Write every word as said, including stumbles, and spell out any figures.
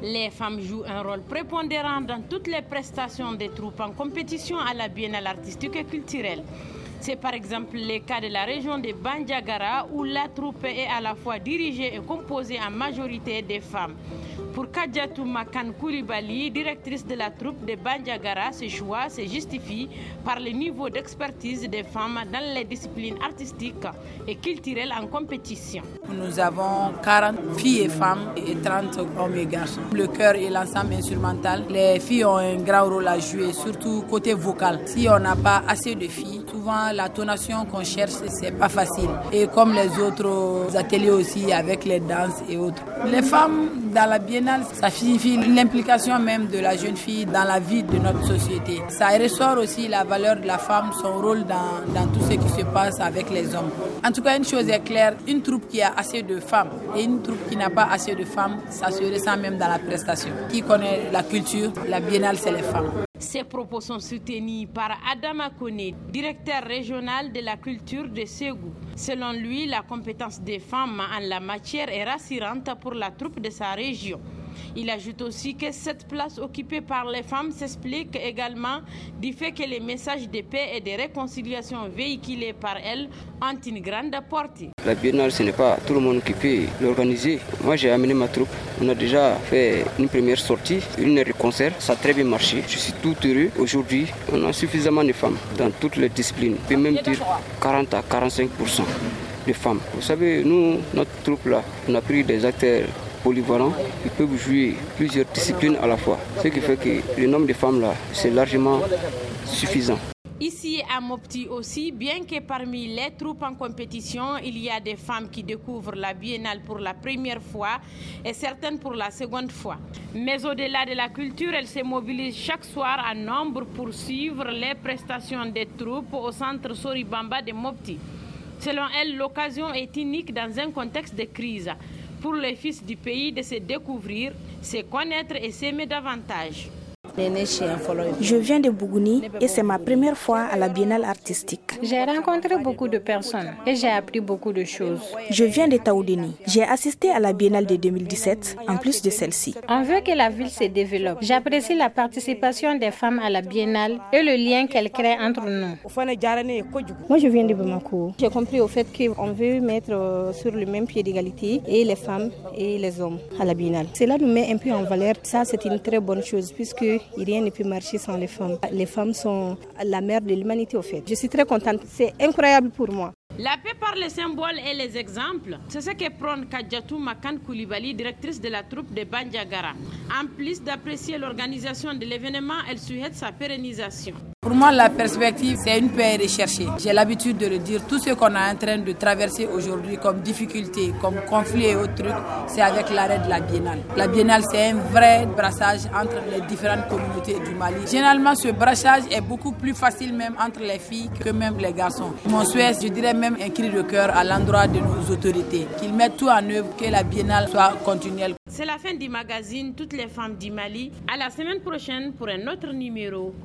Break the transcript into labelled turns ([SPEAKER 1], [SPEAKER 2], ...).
[SPEAKER 1] Les femmes jouent un rôle prépondérant dans toutes les prestations des troupes en compétition à la Biennale artistique et culturelle. C'est par exemple le cas de la région de Bandiagara où la troupe est à la fois dirigée et composée en majorité des femmes. Pour Kadjatou Makan Koulibaly, directrice de la troupe de Bandiagara, ce choix se justifie par le niveau d'expertise des femmes dans les disciplines artistiques et culturelles en compétition.
[SPEAKER 2] Nous avons quarante filles et femmes et trente hommes et garçons. Le chœur et l'ensemble instrumental, les filles ont un grand rôle à jouer, surtout côté vocal. Si on n'a pas assez de filles, souvent la tonation qu'on cherche, c'est pas facile. Et comme les autres ateliers aussi, avec les danses et autres. Les femmes dans la biennale, ça signifie l'implication même de la jeune fille dans la vie de notre société. Ça ressort aussi la valeur de la femme, son rôle dans, dans tout ce qui se passe avec les hommes. En tout cas, une chose est claire, une troupe qui a assez de femmes et une troupe qui n'a pas assez de femmes, ça se ressent même dans la prestation. Qui connaît la culture, la biennale, c'est les femmes.
[SPEAKER 1] Ces propos sont soutenus par Adama Kone, directeur régional de la culture de Ségou. Selon lui, la compétence des femmes en la matière est rassurante pour la troupe de sa région. Il ajoute aussi que cette place occupée par les femmes s'explique également du fait que les messages de paix et de réconciliation véhiculés par elles ont une grande portée.
[SPEAKER 3] La biennale, ce n'est pas tout le monde qui peut l'organiser. Moi, j'ai amené ma troupe. On a déjà fait une première sortie, une heure de concert. Ça a très bien marché. Je suis tout heureux. Aujourd'hui, on a suffisamment de femmes dans toutes les disciplines. On peut même dire quarante à quarante-cinq pour cent de femmes. Vous savez, nous, notre troupe là, on a pris des acteurs polyvalents, ils peuvent jouer plusieurs disciplines à la fois. Ce qui fait que le nombre de femmes là, c'est largement suffisant.
[SPEAKER 1] Ici à Mopti aussi, bien que parmi les troupes en compétition, il y a des femmes qui découvrent la biennale pour la première fois et certaines pour la seconde fois. Mais au-delà de la culture, elles se mobilisent chaque soir en nombre pour suivre les prestations des troupes au centre Soribamba de Mopti. Selon elles, l'occasion est unique dans un contexte de crise. Pour les fils du pays de se découvrir, se connaître et s'aimer davantage.
[SPEAKER 4] Je viens de Bougouni et c'est ma première fois à la Biennale artistique.
[SPEAKER 5] J'ai rencontré beaucoup de personnes et j'ai appris beaucoup de choses.
[SPEAKER 4] Je viens de Taoudéni. J'ai assisté à la Biennale de deux mille dix-sept, en plus de celle-ci.
[SPEAKER 5] On veut que la ville se développe. J'apprécie la participation des femmes à la Biennale et le lien qu'elles créent entre nous.
[SPEAKER 6] Moi, je viens de Bamako. J'ai compris au fait qu'on veut mettre sur le même pied d'égalité et les femmes et les hommes à la Biennale. Cela nous met un peu en valeur. Ça, c'est une très bonne chose puisque rien ne peut marcher sans les femmes. Les femmes sont la mère de l'humanité au fait. Je suis très contente. C'est incroyable pour moi.
[SPEAKER 1] La paix par les symboles et les exemples, c'est ce que prône Kadjatou Makan Koulibaly, directrice de la troupe de Bandiagara. En plus d'apprécier l'organisation de l'événement, elle souhaite sa pérennisation.
[SPEAKER 2] Pour moi, la perspective, c'est une paix recherchée. J'ai l'habitude de le dire, tout ce qu'on est en train de traverser aujourd'hui comme difficulté, comme conflit et autres trucs, c'est avec l'arrêt de la Biennale. La Biennale, c'est un vrai brassage entre les différentes communautés du Mali. Généralement, ce brassage est beaucoup plus facile même entre les filles que même les garçons. Mon souhait, je dirais même un cri de cœur à l'endroit de nos autorités, qu'ils mettent tout en œuvre, que la Biennale soit continuelle.
[SPEAKER 1] C'est la fin du magazine Toutes les femmes du Mali. À la semaine prochaine pour un autre numéro.